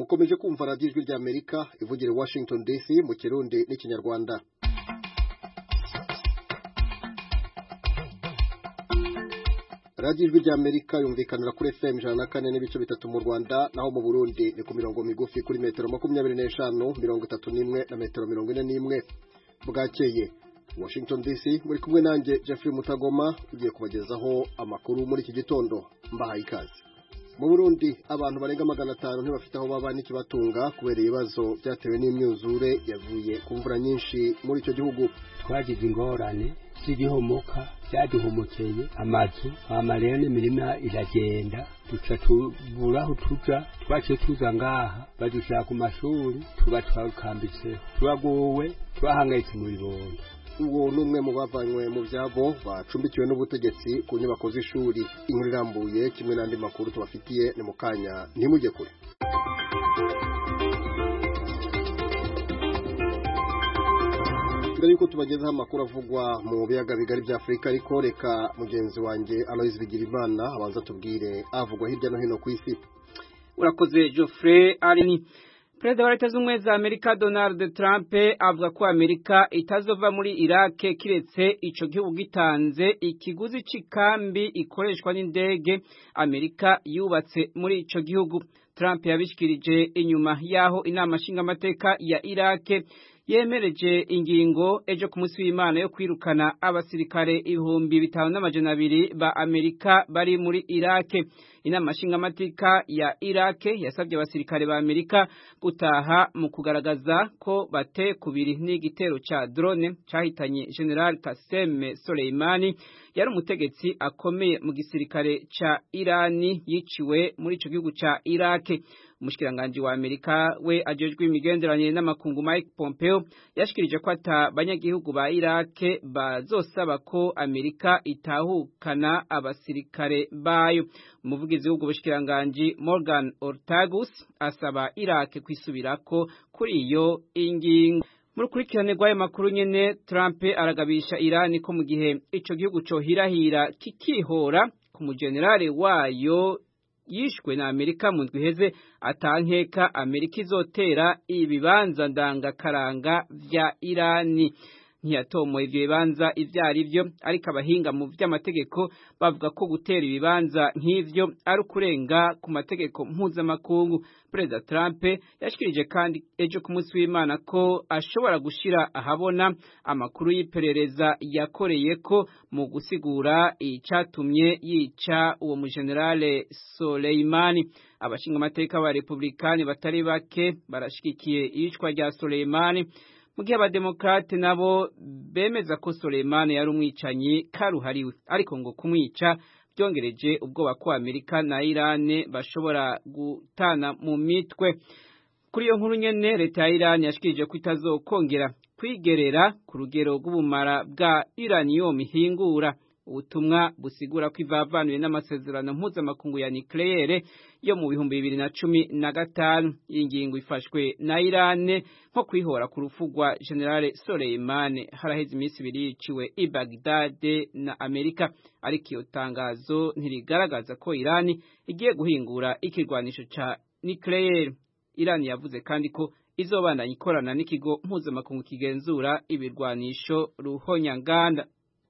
mukomeje kumva radiyo ijwi ry'Amerika ivugira Washington DC mu Kirundi n'Ikinyarwanda. radiyo ijwi ry'Amerika yumvikanira kuri FM 104.3 mu Rwanda, naho mu Burundi ni ku mirongo migufi kuri metero 25, 31 na metero 41. Bwakeye Washington DC, muri kumwe nanjye Jeffrey Mutagoma, ugiye kubagezaho amakuru muri iki gitondo. Mbahaye ikaze. Mu Burundi abantu barenga 500 ntibafite aho baba n'ikibatunga kubera ibibazo byatewe n'imyuzure yavuye ku mvura nyinshi muri icyo gihugu. Twagize ingorane z'igihomoka byaduhomokeye amazu, amarere n'imirima iragenda, duca tuburaho tuja, twaciye tuza ngaha badushaka ku mashuri, tuba twakambitse, turagowe, twahangayitse mu bibondo. Uwo numwe mu bavanywe mu byabo bacumbikiwe n'ubutegetsi ku nyubako z'ishuri. Inkuru irambuye kimwe n'andi makuru tubafitiye ni mukanya, ntimujye kure. Mbere yuko tubagezaho amakuru avugwa mu biyaga bigari bya Afurika, ariko reka mugenzi wanjye Aloys Bigirimana abanza tubwire avugwa hirya no hino ku isi. Urakoze Geoffrey. Arini Perezida wa Leta Zunze Ubumwe za Amerika Donald Trump avuga ko Amerika itazova muri Iraq kiretse ico gihugu gitanze ikiguzi c'ikambi ikoreshwa n'indege Amerika yubatse muri ico gihugu. Trump yabishikirije inyuma yaho inama nshingamateka ya Iraq yemereje ingingo ejo ku munsi w'Imana yo kwirukana abasirikare 5,200 ba Amerika bari muri Iraq. Inama nshingamateka ya Iraq yasabye abasirikare ba Amerika gutaha mu kugaragaza ko bate kubiri n'igitero ca drone cahitanye General Qasem Soleimani, yari umutegetsi akomeye mu gisirikare ca Irani, yiciwe muri ico gihugu ca Iraq. Umushikiranganje wa Amerika we ajejwe imigenderanire n'amakungu Mike Pompeo yashikirije ko ata banyagihugu ba Iraq bazosaba ko Amerika itahukana abasirikare bayo. Umuvugizi w'ubwo bushikiranganje Morgan Ortagus asaba Iraq kwisubirako kuri iyo ingingo. Muri kurikirane rw'ayo makuru nyene, Trump aragabisha Irani ko mu gihe ico gihugu cohirahira kikihora ku mujenerali wayo yishwe na Amerika mu ndwi heze, atankeka Amerika izotera ibibanza ndangakaranga vya Irani. Ntiyatomoye ivyo bibanza ivyari vyo, ariko abahinga mu vy'amategeko bavuga ko gutera ibibanza nk'ivyo ari kurenga ku mategeko mpuzamakungu. Perezida Trump yashikirije kandi ejo ku munsi w'Imana ko ashobora gushira ahabona amakuru y'iperereza yakoreye ko mu gusigura icatumye yica uwo mujenerale Soleimani. Abashinga amateka ba Republikani batari bake barashigikiye iyicwa rya Soleimani, mu gihe abademokrate nabo bemeza ko Soleimani yari umwicanyi karuhariwe, ariko ngo kumwica byongereje ubwoba ko Amerika na Irane bashobora gutana mu mitwe. Kuri iyo nkuru nyene, leta ya Irani yashikirije ko itazokongera kwigerera ku rugero rw'ubumara bwa uranium ihingura, ubutumwa busigura ko ivavanuye n'amasezerano mpuzamakungu ya nucleaire yo mu 2015. Ingingo ifashwe na Irane nko kwihora ku rufu rwa General Soleimani haraheze iminsi 2 yiciwe i Baghdad na Amerika, ariko iyo tangazo ntirigaragaza ko Irani igiye guhingura ikirwanisho ca nucleaire. Irani yavuze kandi ko izobandanya ikorana n'ikigo mpuzamakungu kigenzura ibirwanisho ruhonyanganda.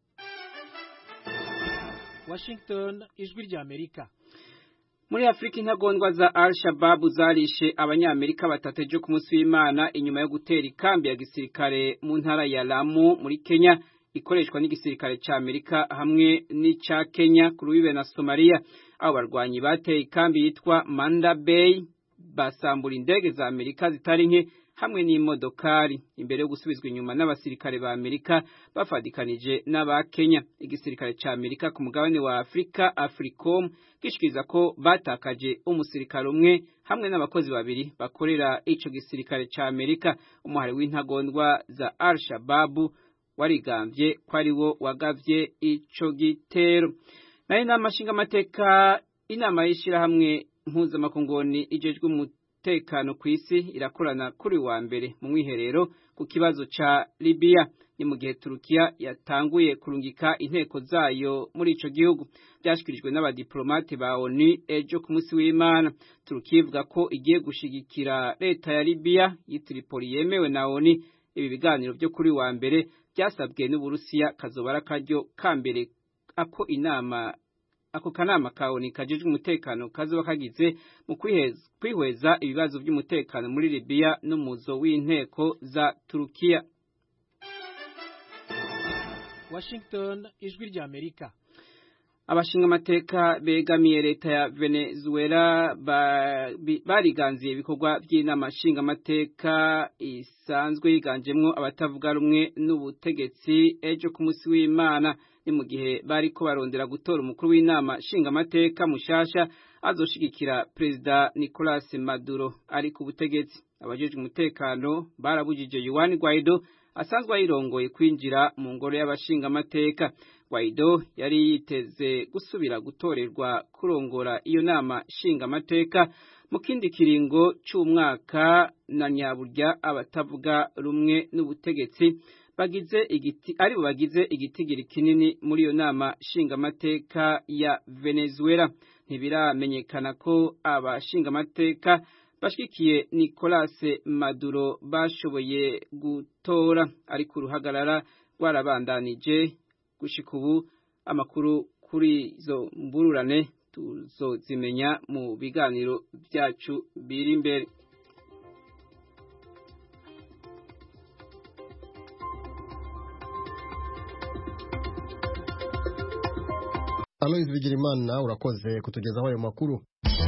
Washington, ijwi ry'Amerika. Muri Afrika, intagondwa za Al-Shabaab zarishe abanyamerika 3 ejo ku munsi w'Imana inyuma yo gutera ikambi ya gisirikare mu ntara ya Lamu muri Kenya ikoreshwa n'igisirikare ca Amerika hamwe n'ica Kenya ku rubibe na Somalia. Abo barwanyi bateye ikambi yitwa Manda Bay, basambura indege za Amerika zitari nke hamwe n'imodokari imbere yo gusubizwa inyuma n'abasirikare ba Amerika bafadikanije n'aba Kenya. Igisirikare ca Amerika ku mugabane wa Afrika, Africom, gishikiriza ko batakaje umusirikare umwe hamwe n'abakozi 2 bakorera ico gisirikare ca Amerika. Umuhari w'intagondwa za Al-Shabaab warigambye ko ari wo wagavye ico gitero. Nayo inama nshingamateka, inama y'ishirahamwe mpuzamakungu ijejwe umutekano ku isi irakorana kuri wa mbere mu mwiherero ku kibazo ca Libya. Ni mu gihe Turukiya yatanguye kurungika inteko zayo muri ico gihugu. Byashikirijwe n'abadiplomate ba ONU ejo ku munsi w'Imana. Turukiya ivuga ko igiye gushigikira leta ya Libya y'Tripoli yemewe na ONU. Ibi biganiro byo kuri wa mbere byasabwe n'Uburusiya kazobara karyo kambere ako kanama ka ONU kajejwe umutekano kazoba kagize mu kwihweza ibibazo by'umutekano muri Libya n'umuzo w'inteko za Turukiya. Washington, ijwi rya Amerika. Abashinga amateka begamiye leta ya Venezuela bariganziye ibikorwa by'inama nshinga amateka isanzwe yiganjemwo abatavuga rumwe n'ubutegetsi ejo ku munsi w'Imana. Ni mu gihe bariko barondera gutora umukuru w'inama nshinga amateka mushasha azoshigikira Perezida Nicolas Maduro ari ku butegetsi. Abajejwe umutekano barabujije Juan Guaido asanzwe ayirongoye kwinjira mu ngoro y'abashinga amateka. Guaido yari yiteze gusubira gutorerwa kurongora iyo nama nshinga amateka mu kindi kiringo c'umwaka na nyaburya abatavuga rumwe n'ubutegetsi bagize igitigiri kinini muri iyo nama nshinga amateka ya Venezuela. Ntibiramenyekana ko abashinga amateka bashikiye Nicolas Maduro bashoboye gutora, ariko uruhagarara rwarabandanije. Gushika ubu amakuru kuri izo mbururane tuzozimenya mu biganiro byacu biri imbere. Aloys Bigirimana urakoze kutugezaho ayo makuru.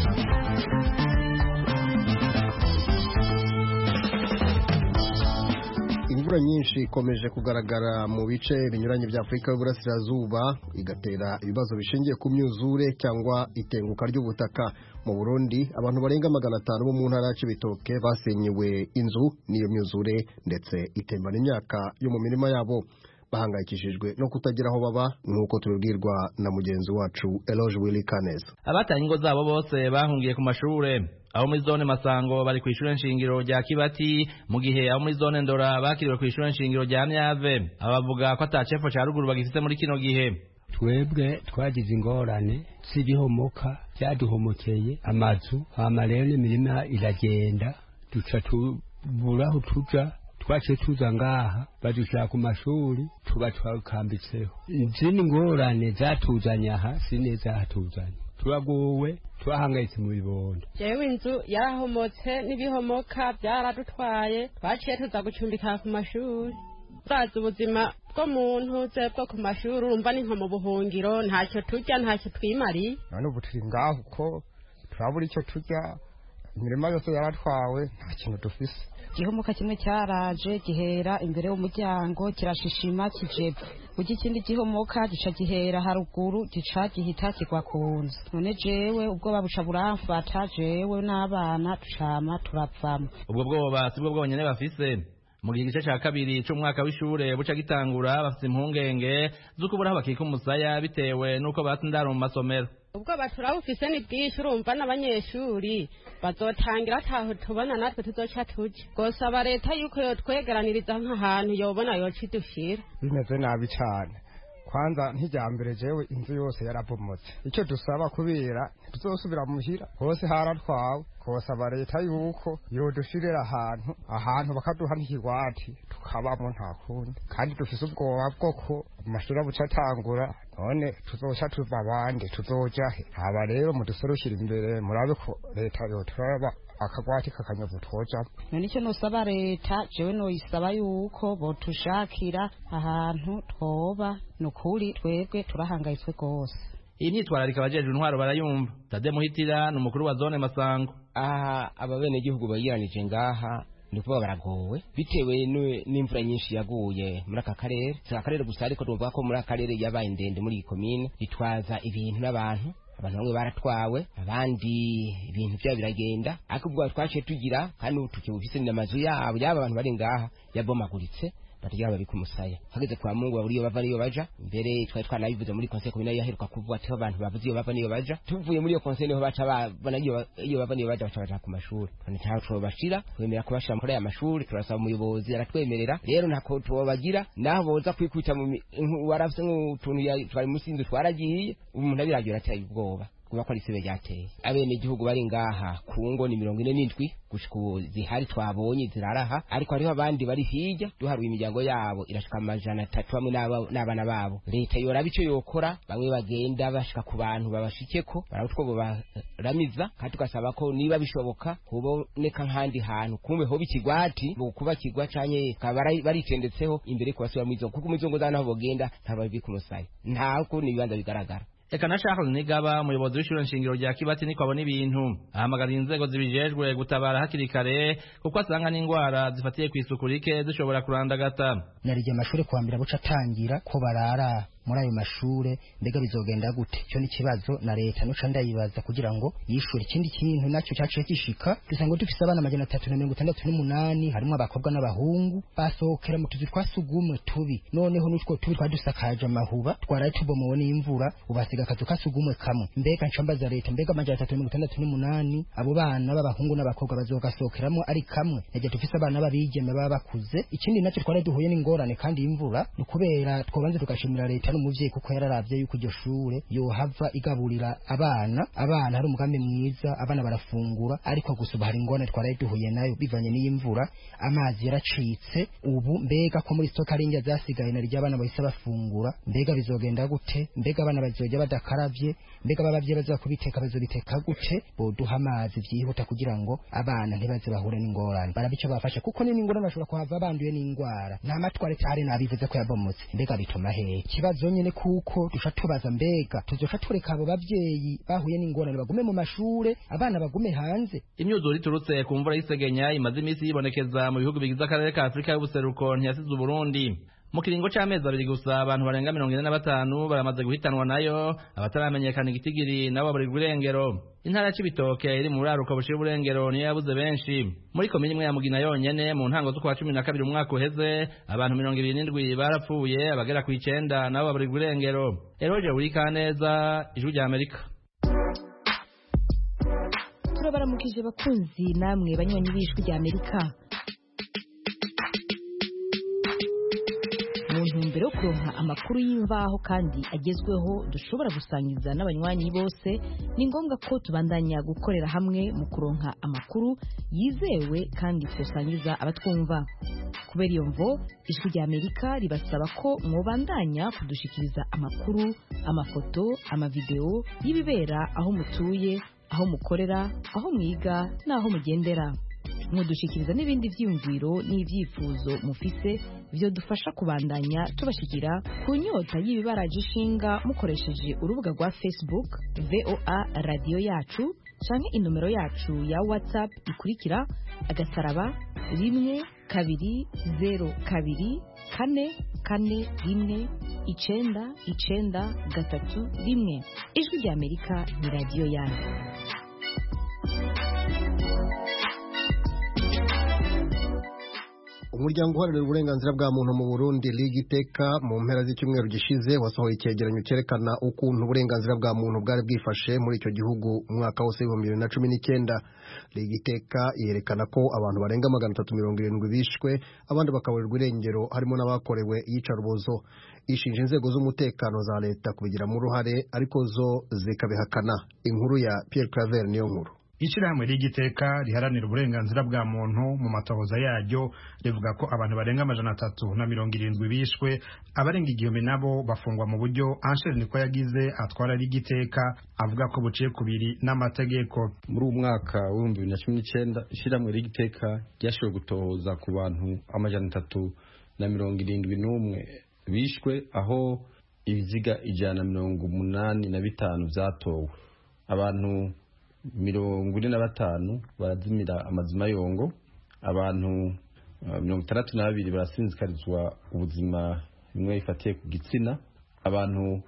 Imvura nyinshi ikomeje kugaragara mu bice binyuranye bya Afrika y'Uburasirazuba igatera ibibazo bishingiye ku myuzure cyangwa itenguka ry'ubutaka. Mu Burundi abantu barenga 500 bo mu ntara ya Cibitoke basenyewe inzu n'iyo myuzure ndetse itembana imyaka yo mu mirima yabo. Bahangayikishijwe no kutagira aho baba nk'uko tubibwirwa na mugenzi wacu Eloge Willy Kanes. Abatanye ingo zabo bose bahungiye ku mashure. Aho muri zone Masango bari kw'ishure nshingiro rya Kibati, mu gihe aho muri zone Ndora bakiriwe kw'ishure nshingiro rya Nyave. Abavuga ko atacefo ca ruguru bagifite muri kino gihe. Twebwe twagize ingorane z'ibihomoka byaduhomokeye amazu, amarene imirima iragenda, duca tubura aho tuja. Twace tuza ngaha badushaka ku mashuri tuba twakambitseho. Izindi ngorane zatuzanya aha sineza hatuzanya. Turagowe twahangayitse mu bibondo. Jewe inzu yarahomotse n'ibihomoka byaradutwaye, twaciye tuza gucumbika ku mashuri. Turazi ubuzima bwo muntu ze bwo ku mashuri urumva ni nko mu buhungiro, ntacyo turya ntacyo twimariye. None ubu turi ngaho uko turabura icyo turya, imirima yose yaratwawe nta kintu dufise. Gihomoka kimwe cyaraje gihera imbere y'umuryango kirashishima kijepfa. Ugi kindi gihomoka gica gihera haruguru gica gihita kigwa kunzu. None jewe ubwo babuca buramfata jewe n'abana tucama turapfamo. Ubwo bwoba sibwo bwonyene bafise. Mu gice ca kabiri c'umwaka w'ishure buca gitangura bafite impungenge z'ukubura bakika umusaya bitewe nuko batindara mu masomero. Ubwo baturabufise ni bwinshi urumva n'abanyeshuri bazotangira ataho tubona natwe tuzoca tuje. Gosaba leta yuko yotwegeraniriza nk'ahantu yobona yocidufira. Bimeze nabi cyane. Kwanza ntijyambere jewe inzu yose yarabomotse. Icyo dusaba kubera tuzosubira muhira hose haratwawe. Kosaba leta yuko yodushirira ahantu bakaduha n'ikigwati tukabamo nta kundi. Kandi dufise ubwoba bwoko amashuri abuca atangura none tuzoca tuva abandi tuzoja he. Aba rero muduserushira imbere murabe ko leta yoturaba akagwati kakanyovu twoja. None icyo nosaba leta jewe noyisaba yuko botushakira ahantu twoba nukuri twebwe turahangayitswe gose. Iyi ntitwararika abajejwe intwaro barayumva. Tade Muhitira n'umukuru wa zone Masango. Ababene igihugu bayiranije ngaha ndikuba baragowe bitewe n'imvura nyinshi yaguye muri aka karere. Akarere gusa ariko tuvuga ko muri akarere yabaye ndende muri komine itwaza ibintu n'abantu. Abantu bamwe baratwawe abandi ibintu bya biragenda ariko ubwo twaciye tugira kandi tukibufise n'amazu yabo abantu bari ngaha yabomaguritse baryaba bika umusaya hageze kwa Mungu baburiyo bava ariyo baja mbere twari twanabivuze muri conseil communal yaheruka kuvuga ati abantu bavuze iyo bava niyo baja tuvuye muri iyo conseil niho baca babona iyo bava niyo baja baca ku mashuri kandi ntaho bashira twemera kubashira muri aya mashuri turasaba umuyobozi aratwemerera rero ntako tubagira naho boza kwikubita mu warafise nk'utuntu twari musinzi twaragiye umuntu abiragira ateye ubwoba kuba ko risibe ryateye abene igihugu bari ngaha ku ngo ni 47 gushika zihari twabonye ziraraha ariko hariho abandi bari hirya duharuye imiryango yabo irashika amajana 3 bamwe n'abana babo leta yoraba ico yokora bamwe bagenda bashika ku bantu babashikeko barabutwo baramiza kandi tugasaba ko niba bishoboka kuboneka nkandi hantu kumbe ho bikigwati mu kuba kigwa canye baritendetseho imbere kubasubira mu izo kuko mu izo ngo zanaho bogenda ntababi kumusaya ntako nibanza bigaragara Eka na Charles Nigaba umuyobozi w'ishure nshingiro rya Kibati niko abona ibintu ahamagara inzego zibijejwe gutabara hakiri kare kuko asanga n'ingwara zifatiye kw'isuku rike zishobora kurandagata narije amashuri kwambira buca atangira ko barara muri ayo mashure mbega bizogenda gute cyo ni kibazo na leta no canda yibaza kugira ngo yishure ikindi kintu nacyo cyaciye gishika dusanga dufise abana 368 harimo abakobwa n'abahungu basohokera mu tuzi twasugumwe tubi noneho n'utwo tubi twadusakaje amahuba twaraye tubomowe n'imvura ubasiga akazu kasugumwe kamwe mbega ncambaza leta mbega 368 abo bana b'abahungu n'abakobwa bazogasohokeramo ari kamwe yaje dufise abana babigeme baba bakuze ikindi nacyo twaraye duhuye n'ingorane kandi imvura nukubera twobanze tugashimira leta n'umuvyeyi kuko yararavye yuko iryo shure yohava igaburira abana hari umugambi mwiza abana barafungura ariko gusuba hari ingorane twaraye duhuye nayo bivanye n'imvura amazi yaracitse ubu mbega ko muri stoka rinja zasigaye na ry'abana bahise bafungura mbega bizogenda gute mbega abana bazojya badakaravye mbega babavye bazakubiteka bazobiteka gute boduha amazi vyihuta kugira ngo abana ntibaze bahure n'ingorane barabico bafasha kuko ni n'ingorane bashobora kuhava banduye n'ingwara nta matware tare nabivuze ko yabomotse mbega bituma hehe kibazo nyene kuko dusha tubaza mbega tuzosha tureka abo bavyeyi bahuye n'ingorane bagume mu mashure abana bagume hanze imyuzure iturutse ku mvura y'isegenya imaze imisi yibonekeza mu bihugu bigize akarere ka Afrika y'ubuseruko ntiyasize Burundi mu kiringo c'amezi 2 gusa abantu barenga 45 baramaze guhitanwa nayo abataramenyekana igitigiri nabo bari gurengero intara y'Ibitoke iri mu raruka bushira burengero niyo yabuze benshi muri komini imwe ya Mugina yonyene mu ntango z'ukwa 12 umwaka uheze abantu 27 barapfuye abagera ku 9 nabo bari gurengero Eroje Urikaneza ijwi rya Amerika turabaramukije bakunzi namwe banywanyi b'ijwi rya Amerika mu ntumbero yo kuronka amakuru y'imvaho kandi agezweho dushobora gusangiza n'abanywanyi bose ni ngombwa ko tubandanya gukorera hamwe mu kuronka amakuru yizewe kandi tusangiza abatwumva kubera iyo mvo ijwi rya Amerika ribasaba ko mwobandanya kudushikiriza amakuru amafoto amavideo y'ibibera aho mutuye aho mukorera aho mwiga n'aho mugendera mudushikiriza n'ibindi vyiyumviro n'ivyifuzo mufise byo dufasha kubandanya tubashikira ku nyota y'ibibaraje ishinga mukoresheje urubuga rwa Facebook VOA radio yacu canke inomero yacu ya WhatsApp ikurikira agasaraba 1 2 0 2 4 4 1 9 3 1 ijwi rya Amerika ni radio yanyu. Umuryango uharanira uburenganzira bwa muntu mu Burundi Ligiteka mu mpera z'icyumweru gishize wasohoye icyegeranyo cyerekana ukuntu uburenganzira bwa muntu bwari bwifashe muri icyo gihugu umwaka wose wa 2019. Ligiteka yerekana ko abantu barenga 370 bishwe abandi bakaburirwa irengero harimo n'abakorewe iyicarubozo. Ishinja inzego z'umutekano za leta kubigiramo uruhare ariko zo zikabihakana. Inkuru ya Pierre Claver niyo nkuru. Ishirahamwe Ligiteka riharanira uburenganzira bwa muntu mu matohoza yaryo rivuga ko abantu barenga 370 bishwe abarenga 1000 nabo bafungwa mu buryo Ansel niko yagize atwara Ligiteka avuga ko buciye kubiri n'amategeko. Muri umwaka wa 2019 ishirahamwe Ligiteka ryashoboye gutohoza ku bantu 371 bishwe aho ibiziga 185 vyatowe. Abantu 45 barazimira amazima yongo, abantu 62 barasinzikarizwa ubuzima bimwe ifatiye ku gitsina, abantu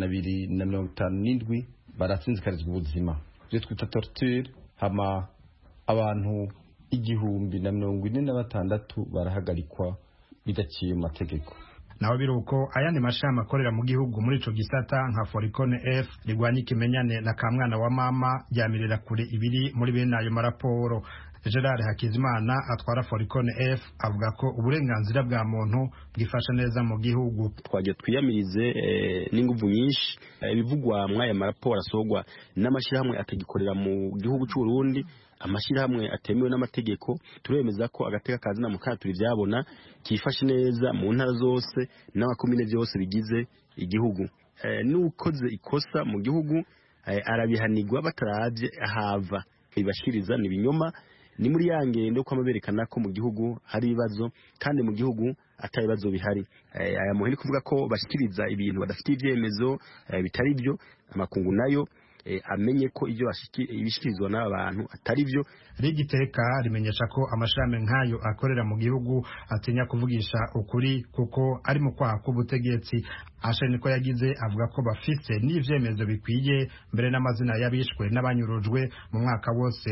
257 barasinzikarizwa ubuzima byo twita torture, hama abantu 1046 barahagarikwa bidaciye mu mategeko. naho biruko ayandi mashami akorera mu gihugu muri ico gisata nka Foricone F rigwanya ikimenyane na kamwana wa mama ryamirira kure ibiri muri bene ayo maraporo. Gerard Hakizimana atwara Foricone F avuga ko uburenganzira bwa muntu bwifasha neza mu gihugu. Twagiye twiyamirize n'inguvu nyinshi ibivugwa mwaya maraporo asogwa n'amashirahamwe atagikorera mu gihugu cy'u Burundi, amashirahamwe atemewe n'amategeko. Turemeza ko agateka kazina mu katuri byabona kifashe neza mu ntara zose n'abakomine byose bigize igihugu. N'ukoze ikosa mu gihugu arabihanirwa bataravye ahava ibashiriza ni binyoma. Ni muri yangendo kwa maberekana ko mu gihugu hari ibibazo kandi mu gihugu atabibazo bihari. Aya muhini kuvuga ko bashikiriza ibintu badafite ivyemezo bitari byo, amakungu nayo amenye ko ivyo ibishikirizwa n'abantu atari byo. Rigiteka rimenyesha ko amashami nkayo akorera mu gihugu atinya kuvugisha ukuri kuko ari mu kwaha k'ubutegetsi. Asheni ko yagize avuga ko bafite n'ivyemezo bikwiye mbere n'amazina yabishwe n'abanyurujwe mu mwaka wose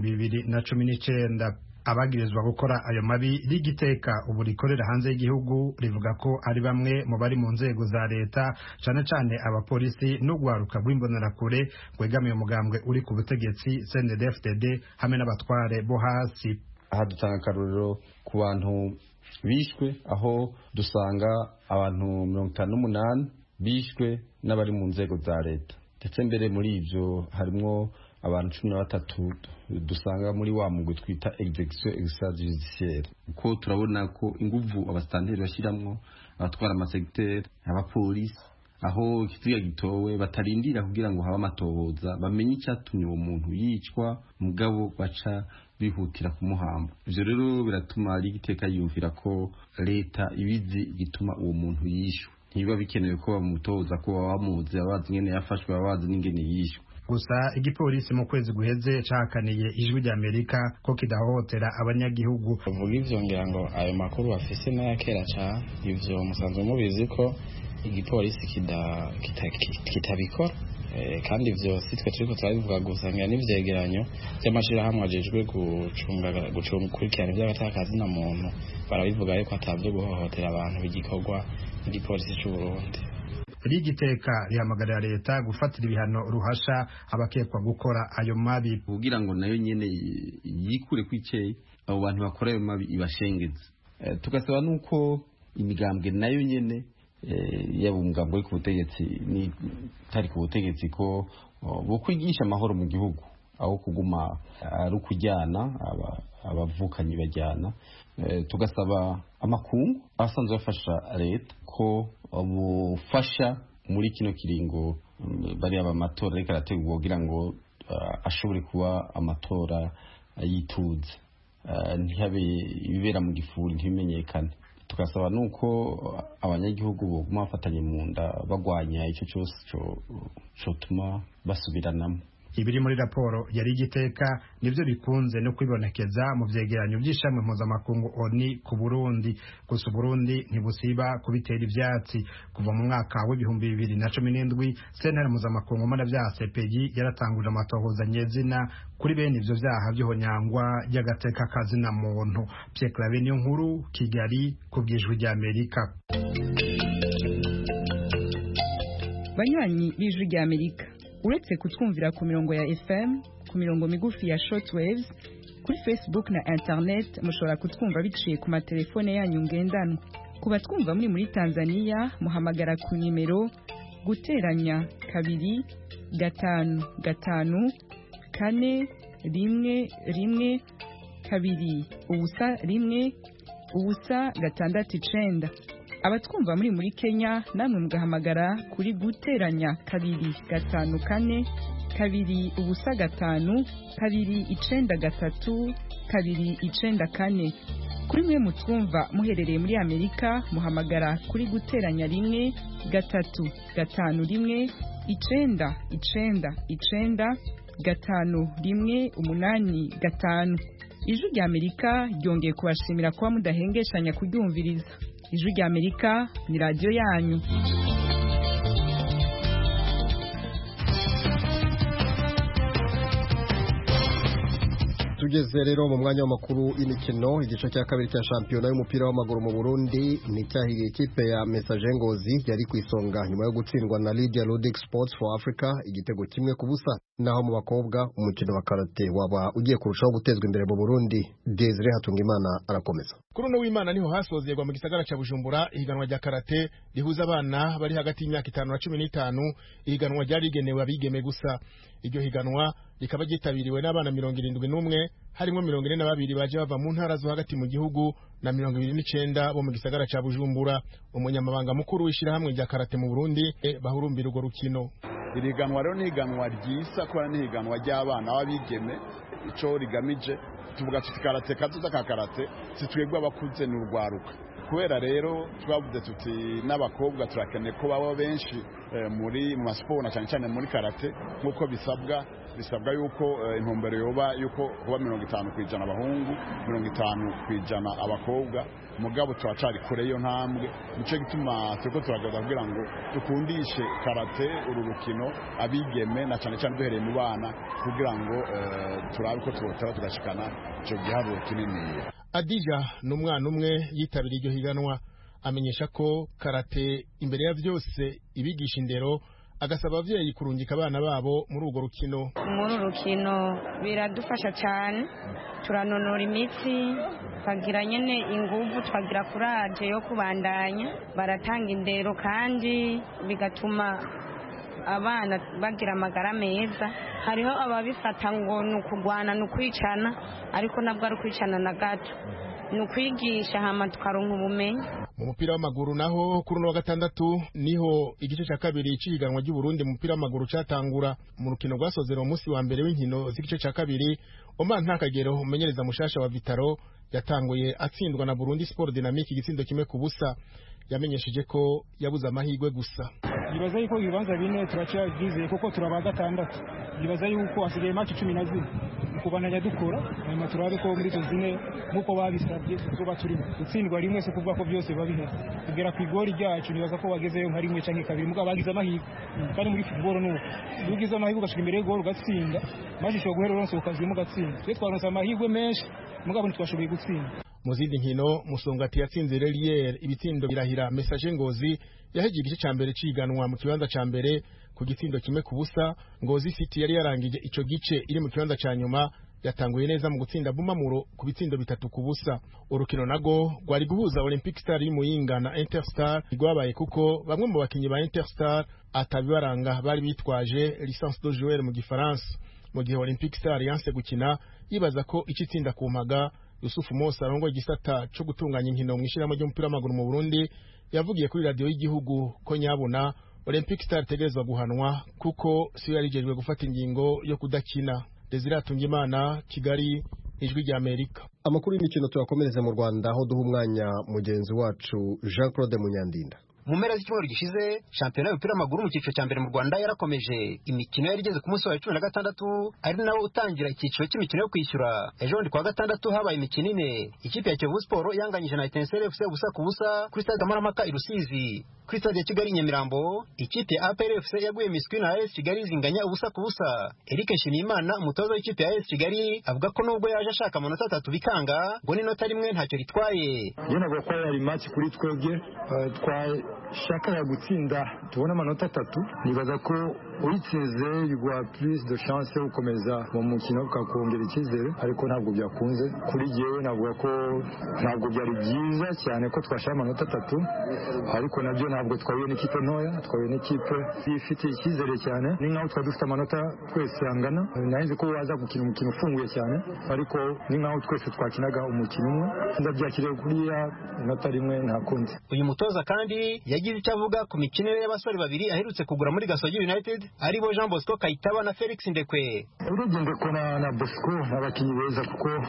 w'2019. Abagirizwa gukora ayo mabi Rigiteka ubu rikorera hanze y'igihugu rivuga ko ari bamwe mu bari mu nzego za leta cane cane abapolisi n'ugwaruka rw'imbonerakure gwegamiye umugambwe uri ku butegetsi CNDD-FDD hamwe n'abatware bo hasi. Aha dutanga akarorero ku bantu bishwe, aho dusanga abantu 58 bishwe n'abari mu nzego za leta, ndetse mbere muri ivyo harimwo abantu 13 dusanga muri wa mugwi twita execution extrajudiciaire. Uko turabona ko inguvu abastanteri bashiramwo abatwara amasegiteri, abapolisi, aho ikitiga gitowe batarindira kugira ngo haba amatohoza bamenye icyatumye uwo muntu yicwa, mugabo baca bihutira kumuhamba. Ivyo rero biratuma Rigiteka yumvira ko leta ibizi gituma uwo muntu yishwe. Ntibiba bikenewe ko bamutoza ko bamuzi abazi ngene yafashwe, abazi n'ingene yishwe. Gusa igipolisi mu kwezi guheze cakaniye Ijwi ry'Amerika ko kidahohotera abanyagihugu. Uvuga ivyo ngira ngo ayo makuru bafise n'ayakera ca ivyo musanzwe mubizi ko igipolisi kitabikora kandi ivyo sitwe turiko turabivuga gusa ngira n'ivyegeranyo by'amashirahamwe ajejwe gukurikirana ivy'agatakazi na muntu barabivuga yuko atavyo guhohotera abantu bigikorwa n'igipolisi c'u Burundi. Rigiteka rihamagarira leta gufatira ibihano ruhasha abakekwa gukora ayo mabi kugira ngo nayo nyene yikure kwiceye abo bantu bakora ayo mabi ibashengeze. Tugasaba nuko imigambwe nayo nyene yaba umugambwe ku butegetsi ni tari ku butegetsi ko bo kwigisha amahoro mu gihugu aho kuguma ari kujyana abavukanyi bajyana. Tugasaba amakungu asanzwe bafasha leta ko bufasha muri kino kiringo bari abamatora reka arategurwa kugira ngo ashobore kuba amatora yituze, ntihabe ibibera mu gifuri ntibimenyekane. Tugasaba nuko abanyagihugu boguma bafatanye mu nda bagwanya icyo cyose cotuma basubiranamo. Ibiri muri raporo ya Rigiteka nivyo bikunze no kwibonekeza mu vyegeranyo by'ishamwe mpuzamakungu ONU ku Burundi. Gusa Burundi ntibusiba kubitera ivyatsi. Kuva mu mwaka w'2017 sentare mpuzamakungu mana vya CPI yaratanguje amatohoza nyezina kuri bene ivyo vyaha by'ihonyangwa ry'agateka kazina muntu. Pierre Claver niyo nkuru, Kigali, ku bw'Ijwi ry'Amerika. Banywanyi b'Ijwi ry'Amerika, uretse kutwumvira ku mirongo ya FM, ku mirongo migufi ya shortwaves, kuri Facebook na internet mushobora kutwumva biciye ku matelefone yanyu ngendanwa. Ku batwumva muri Tanzania muhamagara ku nimero guteranya 2 5 5 4 1 1 2 ubusa 1 ubusa 6 Abatwumva muri Kenya namwe mugahamagara kuri guteranya 2 5 4 2 ubusa 5 2 9 3 2 9 kuri mwe mutwumva muherereye muri Amerika muhamagara kuri guteranya 1 3 5 1 9 9 5 1 8 5. Ijwi ry'Amerika ryongeye kubashimira kuba mudahengeshanya kuryumviriza. Ijwi ry'Amerika ni radio yanyu. tugeze rero mu mwanya w'amakuru y'imikino. Igice cya kabiri cya shampiyona y'umupira w'amaguru mu Burundi ni cyahiriye ikipe ya Messager Ngozi yari ku isonga nyuma yo gutsindwa na Lydia Ludic Sports for Africa igitego kimwe ku busa. Naho mu bakobwa umukino wa karate waba ugiye kurushaho gutezwa imbere mu Burundi. Desire Hatungimana arakomeza. Kuri uno w'Imana niho hasozerwa mu gisagara ca Bujumbura ihiganwa rya karate rihuza abana bari hagati y'imyaka 5 na 15. Ihiganwa ryari rigenewe abigeme gusa. Iryo higanwa rikaba ryitabiriwe n'abana 71 harimo 42 baje bava mu ntara zo hagati mu gihugu na 29 bo mu gisagara ca Bujumbura. Umunyamabanga mukuru w'ishirahamwe rya karate mu Burundi bahurumbira urwo rukino. Iriganwa rero ni higanwa ryisa kwa ni higanwa ry'abana babigeme ico rigamije tuvuga tuti karate kazuza ka karate situyegwa bakuze n'urwaruka. Kubera rero twavuze tuti n'abakobwa turakeneye ko baba benshi muri mu sport na cyane muri karate nkuko bisabwa yuko intumbero yoba yuko kuba 50% abahungu 50% abakobwa mugabo turacari kure yo ntambwe nico gituma turiko turagaza kugira ngo dukundishe karate ururukino abigeme na cyane duhereye mu bana kugira ngo turabe ko twotara tugashikana ico giharuro kinini. Adija n'umwana umwe yitabiriye iryo higanwa amenyesha ko karate imbere ya byose ibigisha indero agasaba abavyeyi kurungika abana babo muri urwo rukino. Muri rukino biradufasha cyane turanonora imitsi twagira nyene inguvu twagira kuraje yo kubandanya baratanga indero kandi bigatuma abana bagira amagara meza. Hariho ababifata ngo nukugwana nukwicana ariko nabwo ari kwicana na gato nukwigisha hama tukaronka ubumenyi. Mu mupira w'amaguru naho kuri no wa gatandatu niho igice cya kabiri cy'ihiganwa ry'u Burundi mu mupira w'amaguru cyatangura mu rukino rwasozera umunsi wa mbere w'inkino z'igice cya kabiri. Omar Ntakagero umenyereza mushasha wa Vitaro yatanguye atsindwa na Burundi Sport Dynamique igitsindo kimwe ku busa. Yamenyesheje ko yabuze amahirwe gusa. Nibaza yuko ibibanza bine turacyagize kuko turaba gatandatu. Nibaza yuko asigaye match 12 kubananya dukora hanyuma turabe ko muri zine nkuko babisabye tuba turimo utsindwa rimwe se kuvuga ko byose babihe kugera ku igori ryacu. Nibaza ko bagezeyo nka rimwe canke kabiri mugabo bagize amahirwe kandi muri football nuko ugize amahirwe ugashika imbere y'igori ugatsinda maji cyo guhera uronse ukazi mu gatsinda twe twaronse amahirwe menshi mugabo ntitwashoboye gutsinda. Mu zindi nkino Musongati yatsinze Relier ibitsindo birahira Messager Ngozi yaheje igice ca mbere ciganwa mu kibanza ca mbere ku gitsindo kimwe ku busa. Ngozi City yari yarangije ico gice iri mu kibanza ca nyuma yatanguye neza mu gutsinda Bumamuro ku bitsindo 3 ku busa. Urukino nago rwari guhuza Olympic Star y'Imuyinga na Interstar rwabaye kuko bamwe mu bakinyi ba Interstar atabibaranga bari bitwaje licence de joueur mu gifaransa. Mu gihe Olympic Star yanse gukina yibaza ko icitsinda ku mpaga Yusufu Mosa arongo igisata cyo gutunganya inkino mu ishiramo ry'umupira w'amaguru mu Burundi yavugiye kuri radio y'igihugu ko nyabona Olympic Star tegerezwa guhanwa kuko siyo yarijejwe gufata ingingo yo kudakina. Desire Hatungimana, Kigali, Ijwi rya Amerika. Amakuru y'imikino turakomereza mu Rwanda aho duha umwanya mugenzi wacu Jean Claude Munyandinda. Mu mpera z'icyumweru gishize shampiyona y'umupira w'amaguru mu cyiciro cya mbere mu Rwanda yarakomeje. Imikino yari igeze ku munsi wa 16 ari nawo utangira icyiciro cy'imikino yo kwishyura. Ejo ndi kwa gatandatu habaye imikino ine. Ikipe ya Kiyovu Sport yanganyije na Etincelle FC ubusa ku busa kuri stade Kamarampaka i Rusizi. Kuri stade ya Kigali Nyamirambo ikipe ya APR FC yaguye miswi na AS Kigali zinganya ubusa ku busa. Eric Nshimiyimana umutoza w'ikipe ya AS Kigali avuga ko nubwo yaje ashaka amanota 3 bikanga ngo n'inota rimwe ntacyo ritwaye. Yenaga ko yari match kuri twebwe shaka ya gutsinda tubona amanota 3 nibaza ko uyitsinze yugwa plus de chance yo gukomeza mu mukino ukakongera icyizere ariko ntabwo byakunze kuri jewe navuga ko ntabwo byari byiza cyane ko twashaka amanota 3 ariko nabyo ntabwo twabiye n'ikipe ntoya twabiye n'ikipe ifite icyizere cyane ni nkaho twadufite amanota twese angana nahinze ko waza gukina umukino ufunguye cyane ariko ni nkaho twese twakinaga umukino umwe ndabyakiriye kuri ya nota rimwe ntakunze. Uyu mutoza kandi yagize icyo avuga ku mikino y'abasore babiri aherutse kugura muri Gasogi United aribo Jean Bosco Kayitaba na Felix Ndekwe. Urugendo ko na Bosco abakinyi beza kuko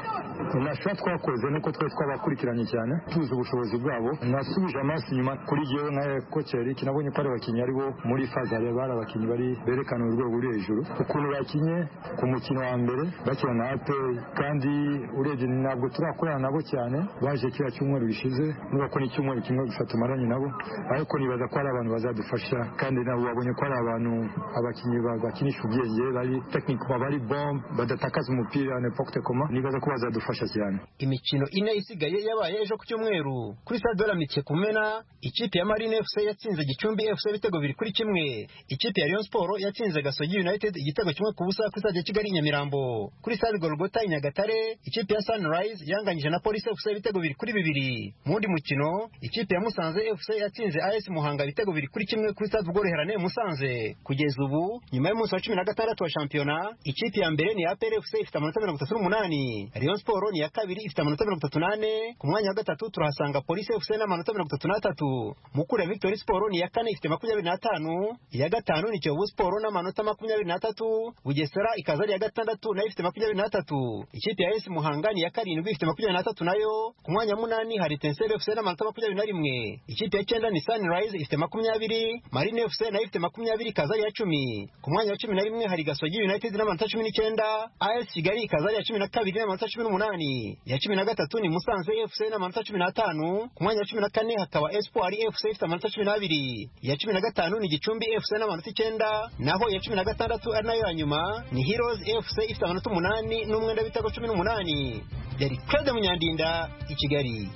nashobora twakoze nuko twari twabakurikiranye cyane tuzi ubushobozi bwabo nasubije amaso inyuma kuri jewe nka koceri kinabonye ko ari abakinnyi aribo muri fazare bari abakinnyi bari berekana urwego ruri hejuru ukuntu bakinye ku mukino wa mbere bakina na APR kandi urebye ntabwo turakorana nabo cyane baje kira cyumweru gishize nuko ko ni cyumweru kimwe gusa tumaranye nabo ariko nibaza ko ari abantu bazadufasha kandi nabo babonye ko ari abantu abakinnyi bakinisha ubwenge bari technique bari bomb badatakaza umupira n'importe comment nibaza ko bazadufasha cyane. Imikino ine isigaye yabaye ejo ku cyumweru kuri stade de la Mitié Kumena ikipe ya Marine FC yatsinze Gicumbi FC ibitego 2-1, ikipe ya Rayon Sport yatsinze Gasogi United igitego 1-0 kuri stade ya Kigali Nyamirambo. Kuri stade Golgota i Nyagatare ikipe ya Sunrise yanganyije na Police FC ibitego 2-2. Mundi mukino ikipe ya Musanze FC yatsinze AS Muhanga ibitego 2-1 kuri stade Bworoherane Musanze. Kugeza ubu nyuma y'umunsi wa 16 wa shampiyona ikipe ya mbere ni APR FC ifite amanota 38, Rayon Sport ni ya kabiri ifite amanota 38, ku mwanya wa gatatu turahasanga Police FC n'amanota 33. Mukura Victory Sport ni ya kane ifite 25, iya gatanu ni Kiyovu Sport n'amanota 23, Bugesera ikaza ari ya gatandatu nayo ifite 23. Ikipe ya AS Muhanga ni ya karindwi ifite 23 nayo, ku mwanya wa 8 hari Etincelle FC n'amanota 21. Ikipe ya 9 ni Sunrise ifite 20, Marine FC nayo ifite 20 ikaza ari ya 10. Ku mwanya wa 11 hari Gasogi United n'amanota 19, AS Kigali ikaza ari ya 12 n'amanota 18. Ya 13 ni Musanze FC n'amanota 15, ku mwanya wa 14 hakaba Espoir FC ifite amanota 12. Ya 15 ni Gicumbi FC n'amanota 9, naho ya 16 ari nayo ya nyuma ni Heroes FC ifite amanota 8 n'umwenda w'ibitego 18. Yari Claude Munyandinda i Kigali.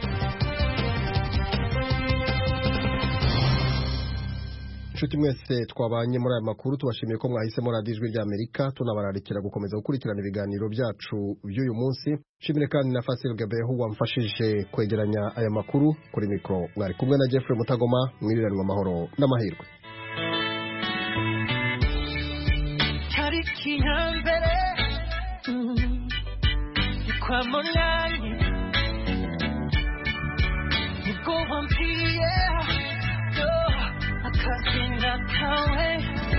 Nshuti mwese twabanye muri aya makuru tubashimiye ko mwahisemo Radio Ijwi ry'Amerika tunabararikira gukomeza gukurikirana ibiganiro byacu by'uyu munsi. Shimire kandi na Fasil Gabeho wamfashije kwegeranya aya makuru. Kuri mikro mwari kumwe na Jeffrey Mutagoma, mwiriranwa amahoro n'amahirwe. Tariki ya mbere kwa Monani nibwo wambwiye akazinga kawe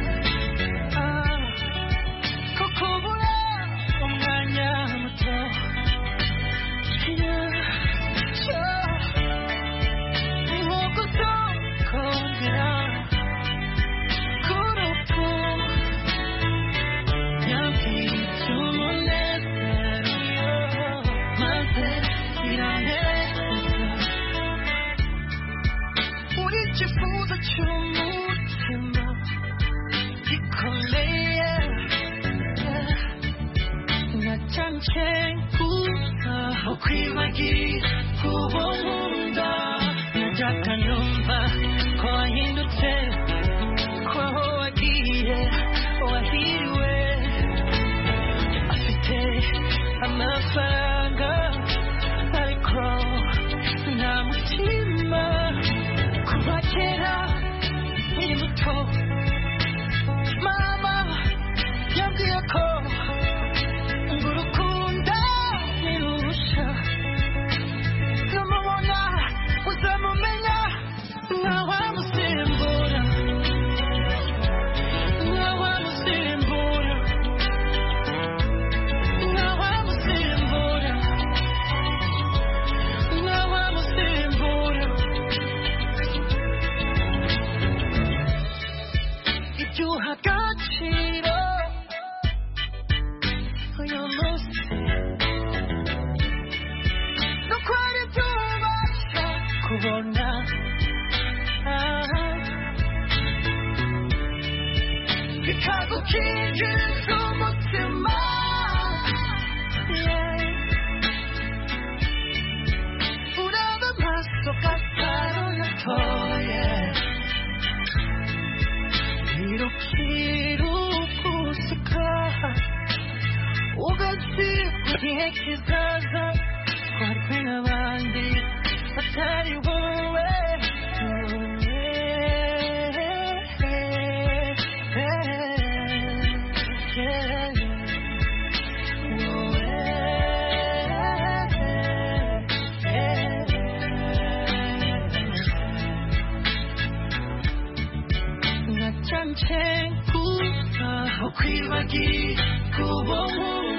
kukubura umwanya muto nk'uko utokongera kurupfu yambwiye iby'umunezero maze biranezeza uri ikifuzo cy'umutima gikomeye nacyanje gusa ukwibagira kubo nkunda najyaga numva ko wahindutse ko aho wagiye wahiriwe afite amafaranga ariko nta mutima kuva kera nkiri muto mama yambwiye ko ngo urukundo nirusha numubona uzamumenya ntawamusimbura ntawamusimbura ntawamusimbura ntawamusimbura ibyo uha agaciro uyu munsi nuko ari byo ubasha kubona bikagukinjiriza umutima uraba amaso gasaro natoye irukirugusika ugasiga igihe kizaza twarwe n'abandi batari wowe nacyanje kuba ukwibagira kubo nkunda